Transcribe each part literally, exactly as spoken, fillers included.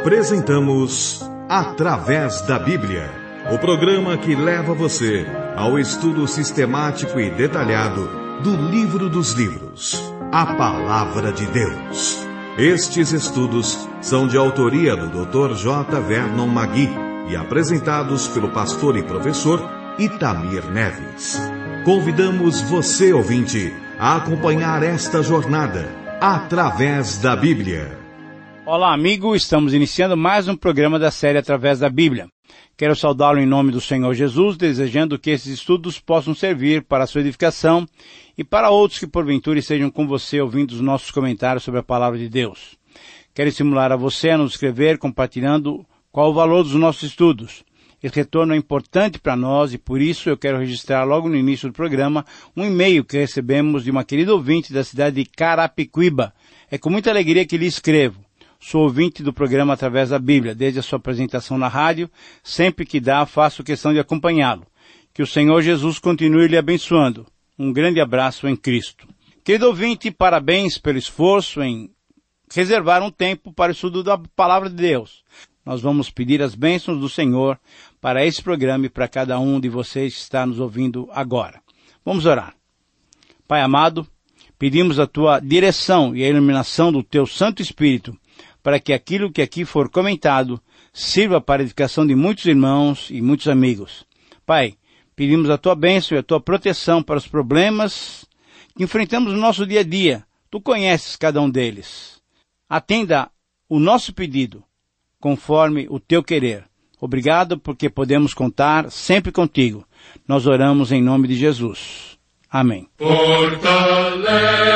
Apresentamos Através da Bíblia, o programa que leva você ao estudo sistemático e detalhado do Livro dos Livros, a Palavra de Deus. Estes estudos são de autoria do doutor J. Vernon Magui e apresentados pelo pastor e professor Itamir Neves. Convidamos você, ouvinte, a acompanhar esta jornada através da Bíblia. Olá, amigo, estamos iniciando mais um programa da série Através da Bíblia. Quero saudá-lo em nome do Senhor Jesus, desejando que esses estudos possam servir para a sua edificação e para outros que porventura estejam com você ouvindo os nossos comentários sobre a Palavra de Deus. Quero estimular a você a nos escrever compartilhando qual o valor dos nossos estudos. Esse retorno é importante para nós e por isso eu quero registrar logo no início do programa um e-mail que recebemos de uma querida ouvinte da cidade de Carapicuíba. É com muita alegria que lhe escrevo. Sou ouvinte do programa Através da Bíblia, desde a sua apresentação na rádio. Sempre que dá, faço questão de acompanhá-lo. Que o Senhor Jesus continue lhe abençoando. Um grande abraço em Cristo. Querido ouvinte, parabéns pelo esforço em reservar um tempo para o estudo da Palavra de Deus. Nós vamos pedir as bênçãos do Senhor para esse programa e para cada um de vocês que está nos ouvindo agora. Vamos orar. Pai amado, pedimos a tua direção e a iluminação do teu Santo Espírito para que aquilo que aqui for comentado sirva para a edificação de muitos irmãos e muitos amigos. Pai, pedimos a tua bênção e a tua proteção para os problemas que enfrentamos no nosso dia a dia. Tu conheces cada um deles. Atenda o nosso pedido conforme o teu querer. Obrigado porque podemos contar sempre contigo. Nós oramos em nome de Jesus. Amém. Fortalece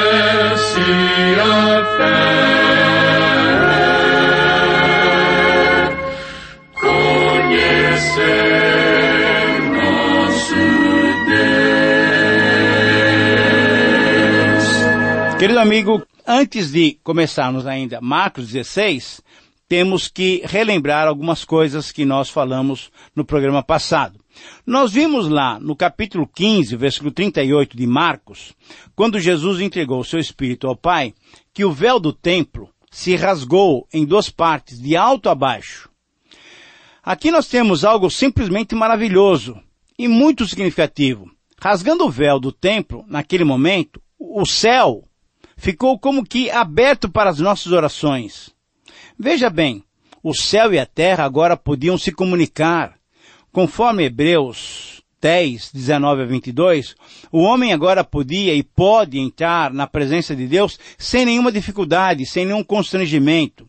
a fé. Querido amigo, antes de começarmos ainda Marcos dezesseis, temos que relembrar algumas coisas que nós falamos no programa passado. Nós vimos lá no capítulo quinze, versículo trinta e oito de Marcos, quando Jesus entregou o seu Espírito ao Pai, que o véu do templo se rasgou em duas partes, de alto a baixo. Aqui nós temos algo simplesmente maravilhoso e muito significativo. Rasgando o véu do templo, naquele momento, o céu ficou como que aberto para as nossas orações. Veja bem, o céu e a terra agora podiam se comunicar. Conforme Hebreus dez, dezenove a vinte e dois, o homem agora podia e pode entrar na presença de Deus sem nenhuma dificuldade, sem nenhum constrangimento.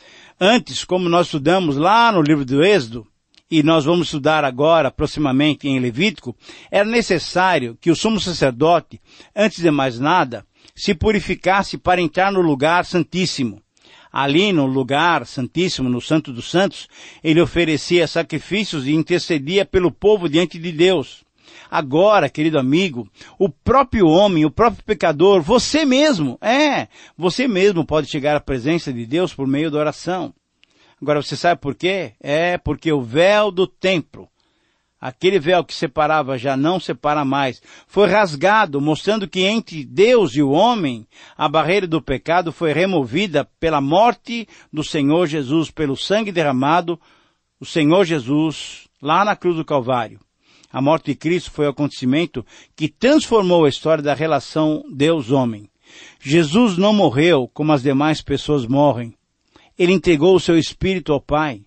Antes, como nós estudamos lá no livro do Êxodo, e nós vamos estudar agora, proximamente em Levítico, era necessário que o sumo sacerdote, antes de mais nada, se purificasse para entrar no lugar santíssimo. Ali no lugar santíssimo, no Santo dos Santos, ele oferecia sacrifícios e intercedia pelo povo diante de Deus. Agora, querido amigo, o próprio homem, o próprio pecador, você mesmo, é, você mesmo pode chegar à presença de Deus por meio da oração. Agora, você sabe por quê? É porque o véu do templo, aquele véu que separava já não separa mais, foi rasgado, mostrando que entre Deus e o homem, a barreira do pecado foi removida pela morte do Senhor Jesus, pelo sangue derramado, o Senhor Jesus, lá na cruz do Calvário. A morte de Cristo foi o acontecimento que transformou a história da relação Deus-homem. Jesus não morreu como as demais pessoas morrem. Ele entregou o seu Espírito ao Pai.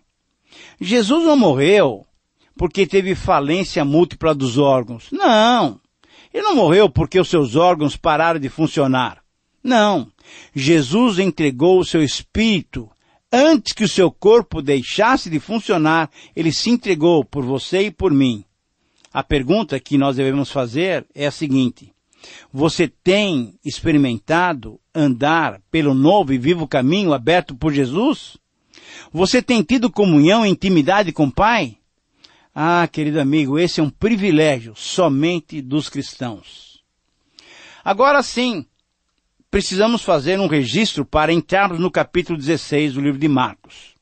Jesus não morreu porque teve falência múltipla dos órgãos. Não. Ele não morreu porque os seus órgãos pararam de funcionar. Não. Jesus entregou o seu Espírito. Antes que o seu corpo deixasse de funcionar, ele se entregou por você e por mim. A pergunta que nós devemos fazer é a seguinte: você tem experimentado andar pelo novo e vivo caminho aberto por Jesus? Você tem tido comunhão e intimidade com o Pai? Ah, querido amigo, esse é um privilégio somente dos cristãos. Agora sim, precisamos fazer um registro para entrarmos no capítulo dezesseis do livro de Marcos.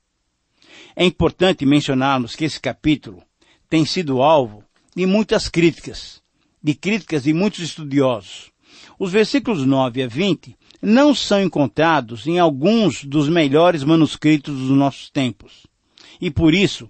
É importante mencionarmos que esse capítulo tem sido alvo de muitas críticas, de críticas de muitos estudiosos. Os versículos nove a vinte não são encontrados em alguns dos melhores manuscritos dos nossos tempos. E por isso,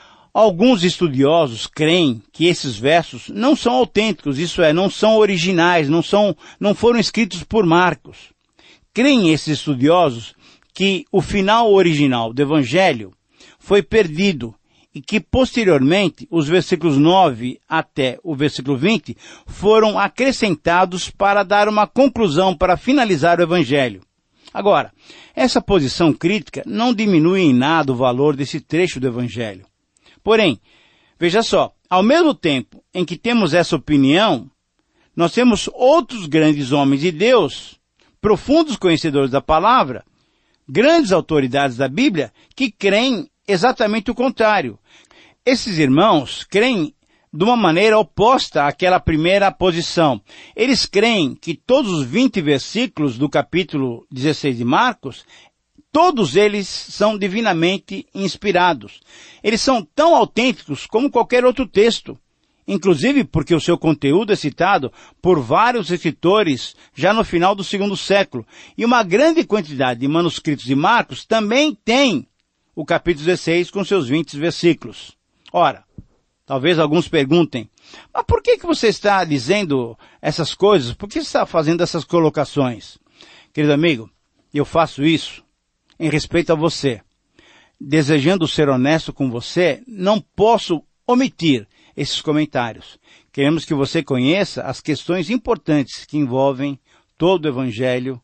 alguns estudiosos creem que esses versos não são autênticos, isso é, não são originais, não são, não foram escritos por Marcos. Creem esses estudiosos que o final original do Evangelho foi perdido e que posteriormente os versículos nove até o versículo vinte foram acrescentados para dar uma conclusão, para finalizar o Evangelho. Agora, essa posição crítica não diminui em nada o valor desse trecho do Evangelho. Porém, veja só, ao mesmo tempo em que temos essa opinião, nós temos outros grandes homens de Deus, profundos conhecedores da palavra, grandes autoridades da Bíblia, que creem exatamente o contrário. Esses irmãos creem de uma maneira oposta àquela primeira posição. Eles creem que todos os vinte versículos do capítulo dezesseis de Marcos, todos eles são divinamente inspirados. Eles são tão autênticos como qualquer outro texto, inclusive porque o seu conteúdo é citado por vários escritores já no final do segundo século. E uma grande quantidade de manuscritos de Marcos também tem o capítulo dezesseis com seus vinte versículos. Ora, talvez alguns perguntem, mas por que que você está dizendo essas coisas? Por que você está fazendo essas colocações? Querido amigo, eu faço isso em respeito a você. Desejando ser honesto com você, não posso omitir esses comentários. Queremos que você conheça as questões importantes que envolvem todo o Evangelho,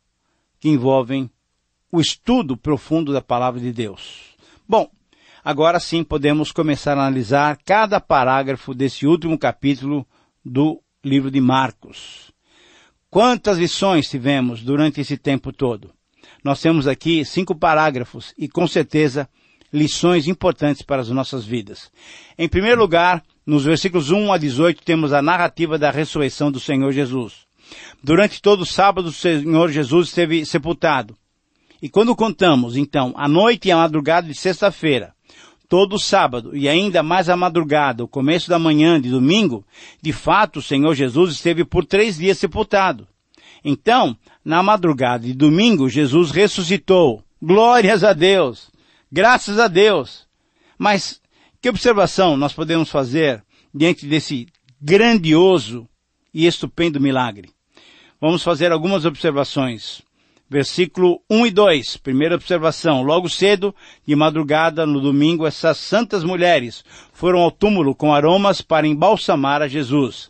que envolvem o estudo profundo da Palavra de Deus. Bom, agora sim podemos começar a analisar cada parágrafo desse último capítulo do livro de Marcos. Quantas lições tivemos durante esse tempo todo? Nós temos aqui cinco parágrafos e, com certeza, lições importantes para as nossas vidas. Em primeiro lugar, nos versículos um a dezoito, temos a narrativa da ressurreição do Senhor Jesus. Durante todo o sábado, o Senhor Jesus esteve sepultado. E quando contamos, então, a noite e a madrugada de sexta-feira, todo o sábado e ainda mais a madrugada, o começo da manhã de domingo, de fato o Senhor Jesus esteve por três dias sepultado. Então, na madrugada de domingo, Jesus ressuscitou. Glórias a Deus! Graças a Deus! Mas, que observação nós podemos fazer diante desse grandioso e estupendo milagre? Vamos fazer algumas observações. Versículo um e dois, primeira observação. Logo cedo, de madrugada, no domingo, essas santas mulheres foram ao túmulo com aromas para embalsamar a Jesus.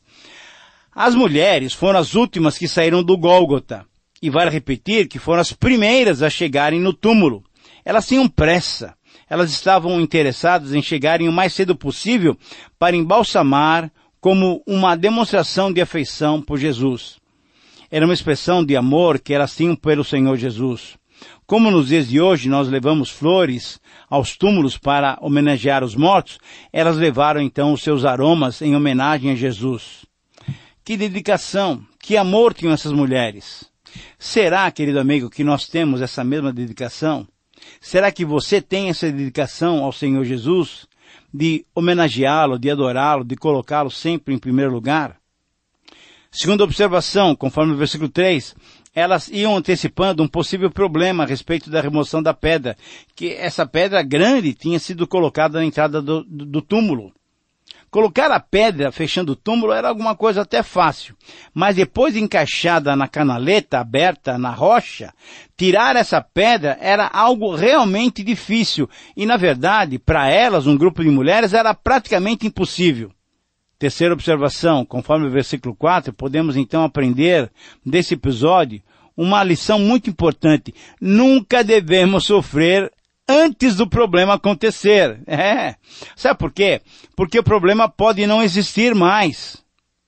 As mulheres foram as últimas que saíram do Gólgota. E vale repetir que foram as primeiras a chegarem no túmulo. Elas tinham pressa. Elas estavam interessadas em chegarem o mais cedo possível para embalsamar como uma demonstração de afeição por Jesus. Era uma expressão de amor que elas tinham pelo Senhor Jesus. Como nos dias de hoje nós levamos flores aos túmulos para homenagear os mortos, elas levaram então os seus aromas em homenagem a Jesus. Que dedicação, que amor tinham essas mulheres. Será, querido amigo, que nós temos essa mesma dedicação? Será que você tem essa dedicação ao Senhor Jesus, de homenageá-lo, de adorá-lo, de colocá-lo sempre em primeiro lugar? Segunda observação, conforme o versículo três, elas iam antecipando um possível problema a respeito da remoção da pedra, que essa pedra grande tinha sido colocada na entrada do, do, do túmulo. Colocar a pedra fechando o túmulo era alguma coisa até fácil, mas depois de encaixada na canaleta aberta na rocha, tirar essa pedra era algo realmente difícil e, na verdade, para elas, um grupo de mulheres, era praticamente impossível. Terceira observação, conforme o versículo quatro, podemos então aprender desse episódio uma lição muito importante. Nunca devemos sofrer antes do problema acontecer. É. Sabe por quê? Porque o problema pode não existir mais.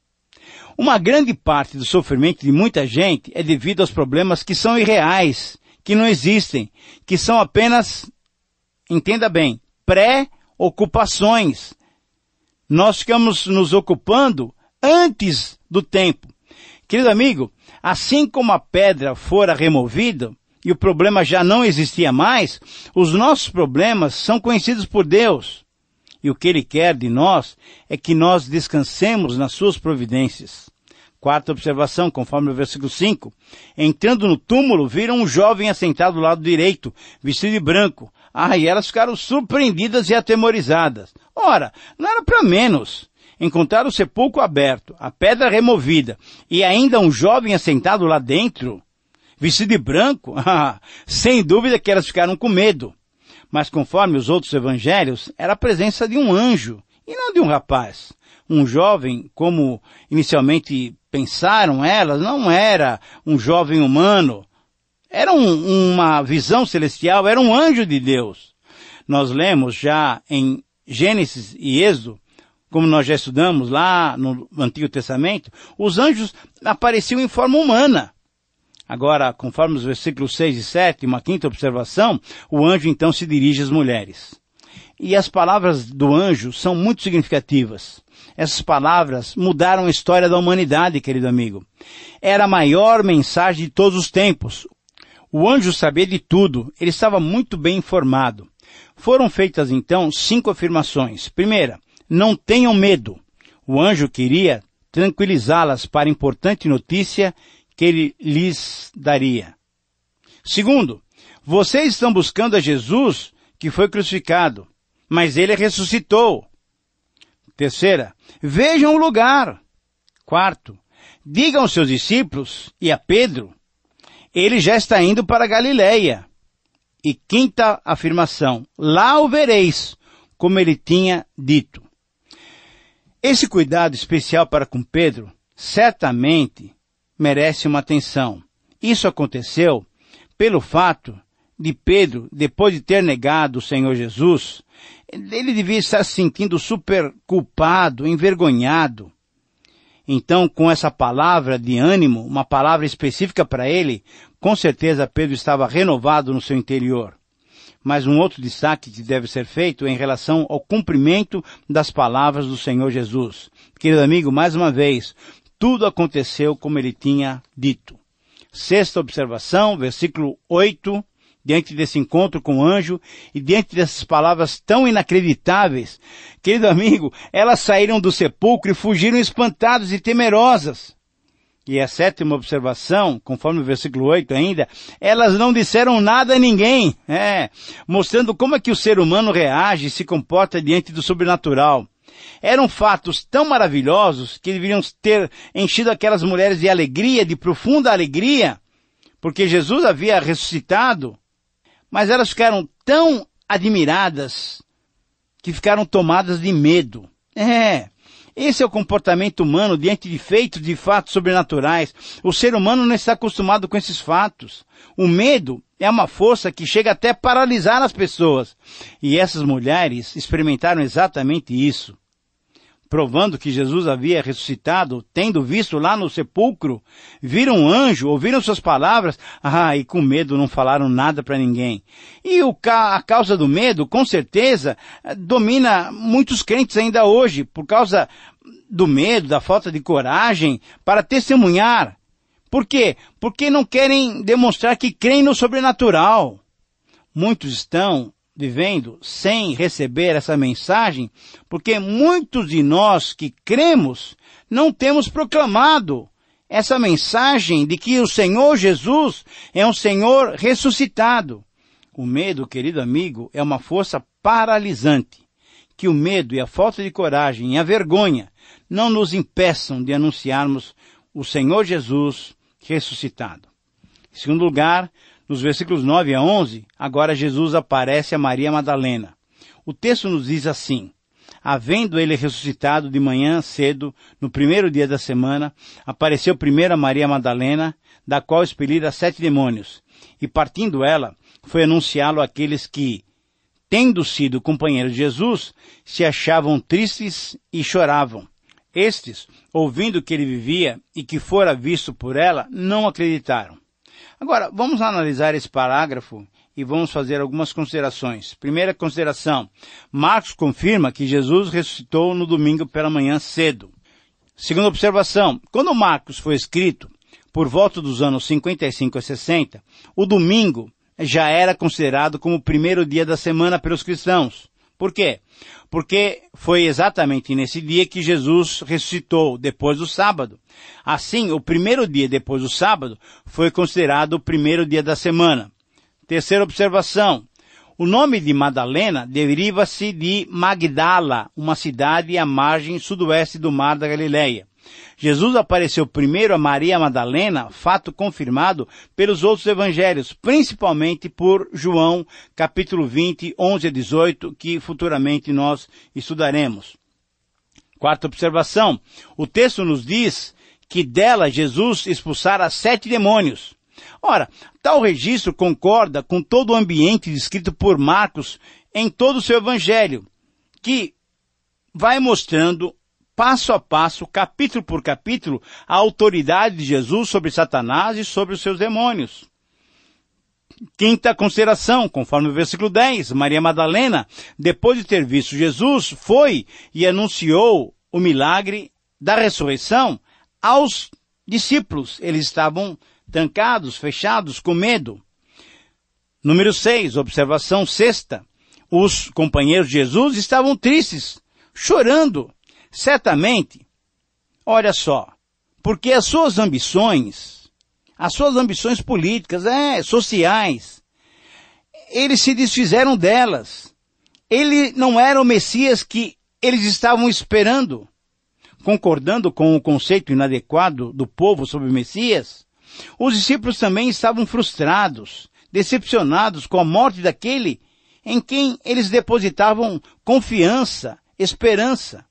Uma grande parte do sofrimento de muita gente é devido aos problemas que são irreais, que não existem, que são apenas, entenda bem, pré-ocupações. Nós ficamos nos ocupando antes do tempo. Querido amigo, assim como a pedra fora removida e o problema já não existia mais, os nossos problemas são conhecidos por Deus. E o que Ele quer de nós é que nós descansemos nas suas providências. Quarta observação, conforme o versículo cinco. Entrando no túmulo, viram um jovem assentado do lado direito, vestido de branco. Ah, e elas ficaram surpreendidas e atemorizadas. Ora, não era para menos. Encontraram o sepulcro aberto, a pedra removida, e ainda um jovem assentado lá dentro, vestido de branco. Ah, sem dúvida que elas ficaram com medo. Mas conforme os outros evangelhos, era a presença de um anjo, e não de um rapaz. Um jovem, como inicialmente pensaram elas, não era um jovem humano. Era um, uma visão celestial, era um anjo de Deus. Nós lemos já em Gênesis e Êxodo, como nós já estudamos lá no Antigo Testamento, os anjos apareciam em forma humana. Agora, conforme os versículos seis e sete, uma quinta observação, o anjo então se dirige às mulheres. E as palavras do anjo são muito significativas. Essas palavras mudaram a história da humanidade, querido amigo. Era a maior mensagem de todos os tempos. O anjo sabia de tudo, ele estava muito bem informado. Foram feitas então cinco afirmações. Primeira, não tenham medo. O anjo queria tranquilizá-las para a importante notícia que ele lhes daria. Segundo, vocês estão buscando a Jesus que foi crucificado, mas ele ressuscitou. Terceira, vejam o lugar. Quarto, digam aos seus discípulos e a Pedro, ele já está indo para a Galileia. E quinta afirmação, lá o vereis, como ele tinha dito. Esse cuidado especial para com Pedro certamente merece uma atenção. Isso aconteceu pelo fato de Pedro, depois de ter negado o Senhor Jesus, ele devia estar se sentindo super culpado, envergonhado. Então, com essa palavra de ânimo, uma palavra específica para ele, com certeza Pedro estava renovado no seu interior. Mas um outro destaque que deve ser feito é em relação ao cumprimento das palavras do Senhor Jesus. Querido amigo, mais uma vez, tudo aconteceu como ele tinha dito. Sexta observação, versículo oito, diante desse encontro com o anjo e diante dessas palavras tão inacreditáveis, querido amigo, elas saíram do sepulcro e fugiram espantadas e temerosas. E a sétima observação, conforme o versículo oito ainda, elas não disseram nada a ninguém, é, mostrando como é que o ser humano reage e se comporta diante do sobrenatural. Eram fatos tão maravilhosos que deveriam ter enchido aquelas mulheres de alegria, de profunda alegria, porque Jesus havia ressuscitado, mas elas ficaram tão admiradas que ficaram tomadas de medo. É, esse é o comportamento humano diante de feitos, de fatos sobrenaturais. O ser humano não está acostumado com esses fatos. O medo é uma força que chega até a paralisar as pessoas. E essas mulheres experimentaram exatamente isso. Provando que Jesus havia ressuscitado, tendo visto lá no sepulcro, viram um anjo, ouviram suas palavras, ah, e com medo não falaram nada para ninguém. E o, a causa do medo, com certeza, domina muitos crentes ainda hoje, por causa do medo, da falta de coragem, para testemunhar. Por quê? Porque não querem demonstrar que creem no sobrenatural. Muitos estão vivendo sem receber essa mensagem, porque muitos de nós que cremos não temos proclamado essa mensagem de que o Senhor Jesus é um Senhor ressuscitado. O medo, querido amigo, é uma força paralisante. Que o medo e a falta de coragem e a vergonha não nos impeçam de anunciarmos o Senhor Jesus ressuscitado. Em segundo lugar, nos versículos nove a onze, agora Jesus aparece a Maria Madalena. O texto nos diz assim: havendo ele ressuscitado de manhã cedo, no primeiro dia da semana, apareceu primeiro a Maria Madalena, da qual expelira sete demônios. E partindo ela, foi anunciá-lo àqueles que, tendo sido companheiros de Jesus, se achavam tristes e choravam. Estes, ouvindo que ele vivia e que fora visto por ela, não acreditaram. Agora, vamos analisar esse parágrafo e vamos fazer algumas considerações. Primeira consideração, Marcos confirma que Jesus ressuscitou no domingo pela manhã cedo. Segunda observação, quando Marcos foi escrito, por volta dos anos cinquenta e cinco a sessenta, o domingo já era considerado como o primeiro dia da semana pelos cristãos. Por quê? Porque foi exatamente nesse dia que Jesus ressuscitou, depois do sábado. Assim, o primeiro dia depois do sábado foi considerado o primeiro dia da semana. Terceira observação. O nome de Madalena deriva-se de Magdala, uma cidade à margem sudoeste do Mar da Galileia. Jesus apareceu primeiro a Maria Madalena, fato confirmado pelos outros evangelhos, principalmente por João, capítulo vinte, onze a dezoito, que futuramente nós estudaremos. Quarta observação. O texto nos diz que dela Jesus expulsara sete demônios. Ora, tal registro concorda com todo o ambiente descrito por Marcos em todo o seu evangelho, que vai mostrando passo a passo, capítulo por capítulo, a autoridade de Jesus sobre Satanás e sobre os seus demônios. Quinta consideração, conforme o versículo dez, Maria Madalena, depois de ter visto Jesus, foi e anunciou o milagre da ressurreição aos discípulos. Eles estavam trancados, fechados, com medo. Número seis, observação sexta, os companheiros de Jesus estavam tristes, chorando. Certamente, olha só, porque as suas ambições, as suas ambições políticas, é, sociais, eles se desfizeram delas. Ele não era o Messias que eles estavam esperando. Concordando com o conceito inadequado do povo sobre o Messias, os discípulos também estavam frustrados, decepcionados com a morte daquele em quem eles depositavam confiança, esperança.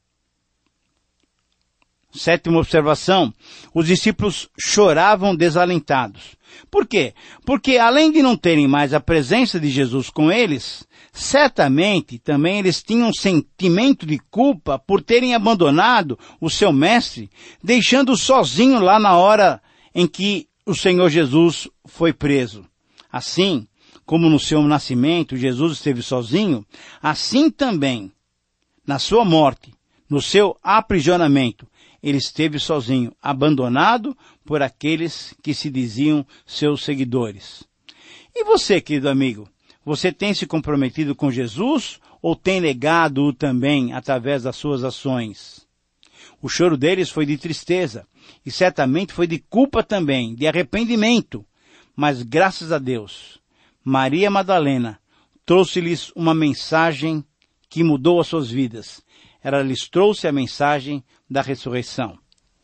Sétima observação, os discípulos choravam desalentados. Por quê? Porque além de não terem mais a presença de Jesus com eles, certamente também eles tinham um sentimento de culpa por terem abandonado o seu mestre, deixando-o sozinho lá na hora em que o Senhor Jesus foi preso. Assim, como no seu nascimento Jesus esteve sozinho, assim também, na sua morte, no seu aprisionamento, ele esteve sozinho, abandonado por aqueles que se diziam seus seguidores. E você, querido amigo, você tem se comprometido com Jesus ou tem negado-o também através das suas ações? O choro deles foi de tristeza e certamente foi de culpa também, de arrependimento. Mas graças a Deus, Maria Madalena trouxe-lhes uma mensagem que mudou as suas vidas. Ela lhes trouxe a mensagem da ressurreição.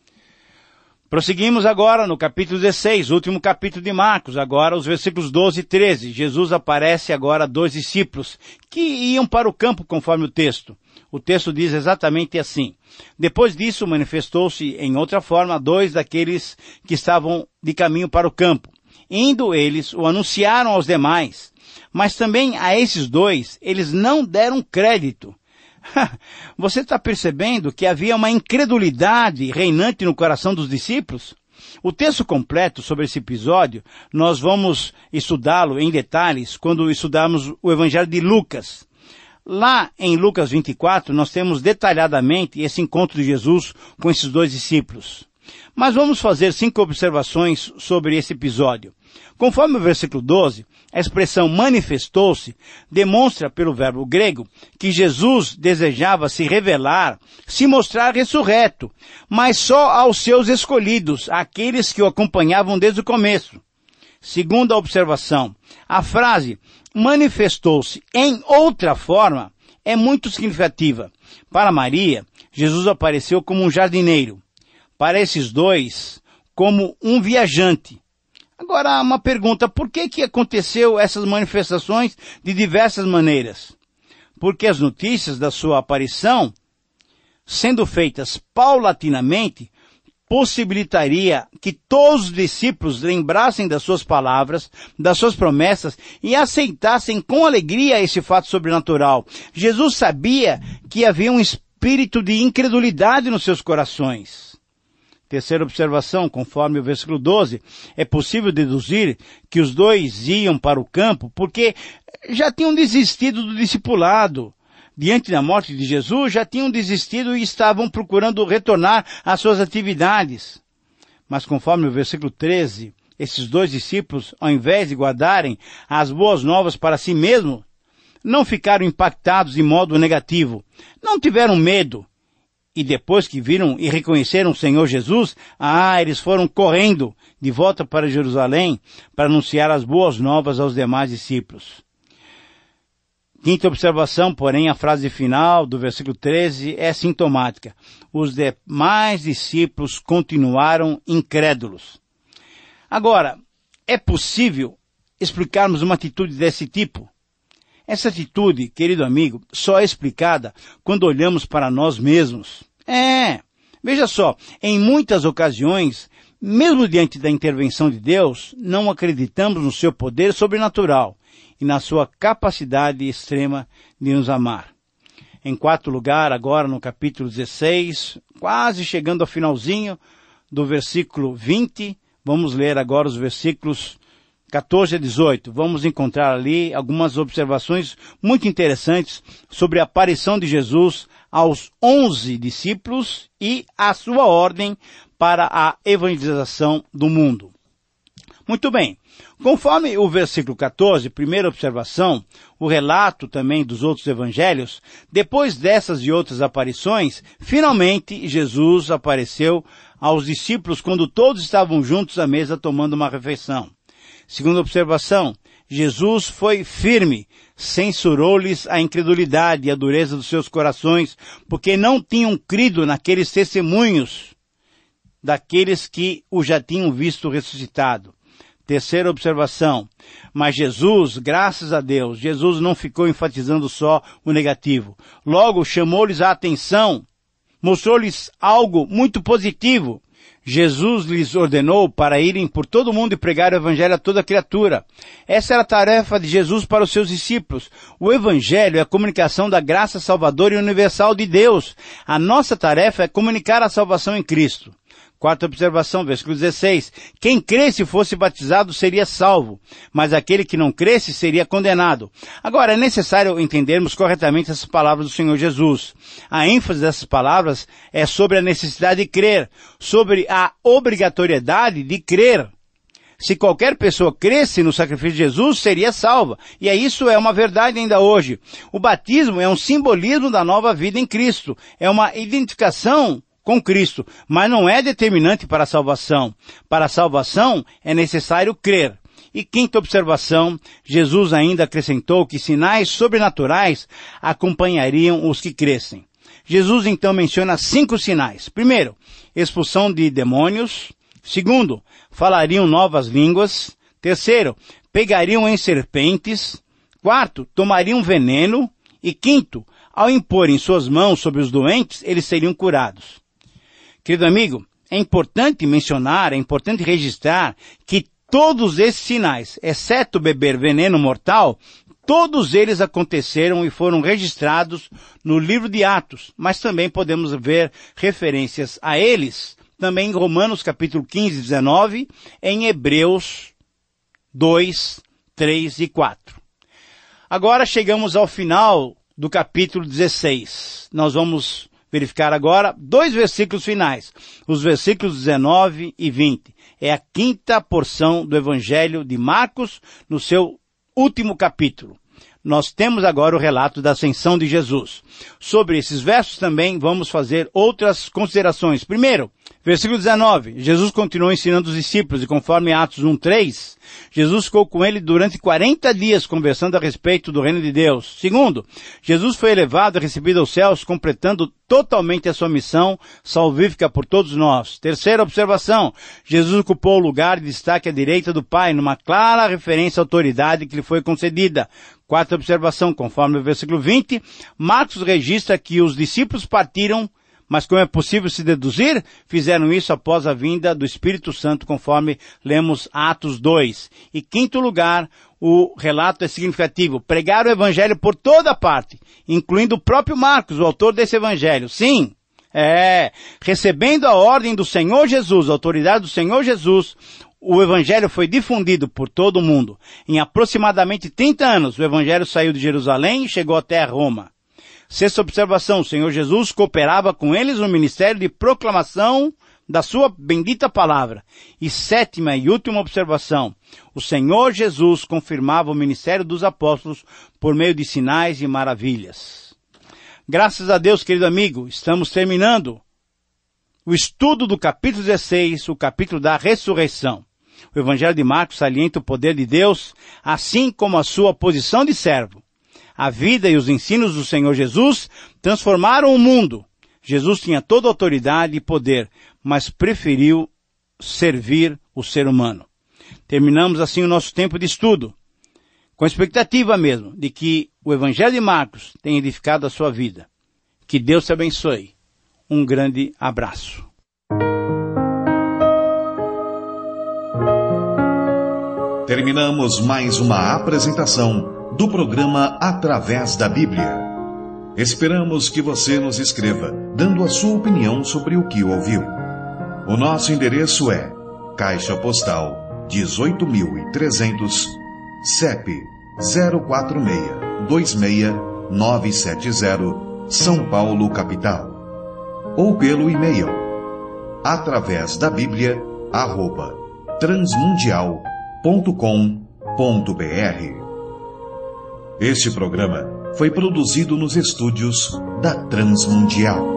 Prosseguimos agora no capítulo dezesseis, último capítulo de Marcos, agora os versículos doze e treze. Jesus aparece agora a dois discípulos que iam para o campo conforme o texto. O texto diz exatamente assim. Depois disso manifestou-se em outra forma dois daqueles que estavam de caminho para o campo. Indo eles, o anunciaram aos demais, mas também a esses dois eles não deram crédito. Você está percebendo que havia uma incredulidade reinante no coração dos discípulos? O texto completo sobre esse episódio, nós vamos estudá-lo em detalhes quando estudarmos o Evangelho de Lucas. Lá em Lucas vinte e quatro, nós temos detalhadamente esse encontro de Jesus com esses dois discípulos. Mas vamos fazer cinco observações sobre esse episódio. Conforme o versículo doze, a expressão manifestou-se demonstra pelo verbo grego que Jesus desejava se revelar, se mostrar ressurreto, mas só aos seus escolhidos, aqueles que o acompanhavam desde o começo. Segunda observação, a frase manifestou-se em outra forma é muito significativa. Para Maria, Jesus apareceu como um jardineiro. Para esses dois, como um viajante. Agora, uma pergunta, por que que aconteceu essas manifestações de diversas maneiras? Porque as notícias da sua aparição, sendo feitas paulatinamente, possibilitaria que todos os discípulos lembrassem das suas palavras, das suas promessas e aceitassem com alegria esse fato sobrenatural. Jesus sabia que havia um espírito de incredulidade nos seus corações. Terceira observação, conforme o versículo doze, é possível deduzir que os dois iam para o campo porque já tinham desistido do discipulado. Diante da morte de Jesus, já tinham desistido e estavam procurando retornar às suas atividades. Mas conforme o versículo treze, esses dois discípulos, ao invés de guardarem as boas novas para si mesmos, não ficaram impactados de modo negativo, não tiveram medo. E depois que viram e reconheceram o Senhor Jesus, ah, eles foram correndo de volta para Jerusalém para anunciar as boas novas aos demais discípulos. Quinta observação, porém, a frase final do versículo treze é sintomática. Os demais discípulos continuaram incrédulos. Agora, é possível explicarmos uma atitude desse tipo? Essa atitude, querido amigo, só é explicada quando olhamos para nós mesmos. É, veja só, em muitas ocasiões, mesmo diante da intervenção de Deus, não acreditamos no seu poder sobrenatural e na sua capacidade extrema de nos amar. Em quarto lugar, agora no capítulo dezesseis, quase chegando ao finalzinho do versículo vinte, vamos ler agora os versículos quatorze a dezoito. Vamos encontrar ali algumas observações muito interessantes sobre a aparição de Jesus aos onze discípulos e a sua ordem para a evangelização do mundo. Muito bem. Conforme o versículo quatorze, primeira observação, o relato também dos outros evangelhos, depois dessas e outras aparições, finalmente Jesus apareceu aos discípulos quando todos estavam juntos à mesa tomando uma refeição. Segunda observação, Jesus foi firme, censurou-lhes a incredulidade e a dureza dos seus corações, porque não tinham crido naqueles testemunhos daqueles que o já tinham visto ressuscitado. Terceira observação, mas Jesus, graças a Deus, Jesus não ficou enfatizando só o negativo. Logo chamou-lhes a atenção, mostrou-lhes algo muito positivo. Jesus lhes ordenou para irem por todo o mundo e pregar o Evangelho a toda criatura. Essa era a tarefa de Jesus para os seus discípulos. O Evangelho é a comunicação da graça salvadora e universal de Deus. A nossa tarefa é comunicar a salvação em Cristo. Quarta observação, versículo dezesseis. Quem cresce e fosse batizado seria salvo, mas aquele que não cresce seria condenado. Agora, é necessário entendermos corretamente essas palavras do Senhor Jesus. A ênfase dessas palavras é sobre a necessidade de crer, sobre a obrigatoriedade de crer. Se qualquer pessoa cresce no sacrifício de Jesus, seria salva. E isso é uma verdade ainda hoje. O batismo é um simbolismo da nova vida em Cristo. É uma identificação com Cristo, mas não é determinante para a salvação. Para a salvação é necessário crer. E quinta observação, Jesus ainda acrescentou que sinais sobrenaturais acompanhariam os que crescem. Jesus então menciona cinco sinais. Primeiro, expulsão de demônios. Segundo, falariam novas línguas. Terceiro, pegariam em serpentes. Quarto, tomariam veneno. E quinto, ao imporem suas mãos sobre os doentes, eles seriam curados. Querido amigo, é importante mencionar, é importante registrar que todos esses sinais, exceto beber veneno mortal, todos eles aconteceram e foram registrados no livro de Atos, mas também podemos ver referências a eles também em Romanos capítulo quinze, dezenove, em Hebreus dois, três e quatro. Agora chegamos ao final do capítulo dezesseis. Nós vamos verificar agora dois versículos finais, os versículos dezenove e vinte. É a quinta porção do Evangelho de Marcos, no seu último capítulo. Nós temos agora o relato da ascensão de Jesus. Sobre esses versos também vamos fazer outras considerações. Primeiro, versículo dezenove, Jesus continuou ensinando os discípulos e conforme Atos um, três, Jesus ficou com ele durante quarenta dias conversando a respeito do reino de Deus. Segundo, Jesus foi elevado e recebido aos céus, completando totalmente a sua missão salvífica por todos nós. Terceira observação, Jesus ocupou o lugar de destaque à direita do Pai, numa clara referência à autoridade que lhe foi concedida. Quarta observação, conforme o versículo vinte, Marcos registra que os discípulos partiram, mas como é possível se deduzir, fizeram isso após a vinda do Espírito Santo, conforme lemos Atos dois. E quinto lugar, o relato é significativo. Pregaram o Evangelho por toda parte, incluindo o próprio Marcos, o autor desse Evangelho. Sim, é, recebendo a ordem do Senhor Jesus, a autoridade do Senhor Jesus, o Evangelho foi difundido por todo o mundo. Em aproximadamente trinta anos, o Evangelho saiu de Jerusalém e chegou até Roma. Sexta observação, o Senhor Jesus cooperava com eles no ministério de proclamação da sua bendita palavra. E sétima e última observação, o Senhor Jesus confirmava o ministério dos apóstolos por meio de sinais e maravilhas. Graças a Deus, querido amigo, estamos terminando o estudo do capítulo dezesseis, o capítulo da ressurreição. O Evangelho de Marcos salienta o poder de Deus, assim como a sua posição de servo. A vida e os ensinos do Senhor Jesus transformaram o mundo. Jesus tinha toda a autoridade e poder, mas preferiu servir o ser humano. Terminamos assim o nosso tempo de estudo, com a expectativa mesmo de que o Evangelho de Marcos tenha edificado a sua vida. Que Deus te abençoe. Um grande abraço. Terminamos mais uma apresentação do programa Através da Bíblia. Esperamos que você nos escreva, dando a sua opinião sobre o que ouviu. O nosso endereço é Caixa Postal dezoito mil e trezentos, C E P zero quatro seis dois seis nove sete zero, São Paulo, capital. Ou pelo e-mail através da Bíblia arroba transmundial ponto com ponto br. Este programa foi produzido nos estúdios da Transmundial.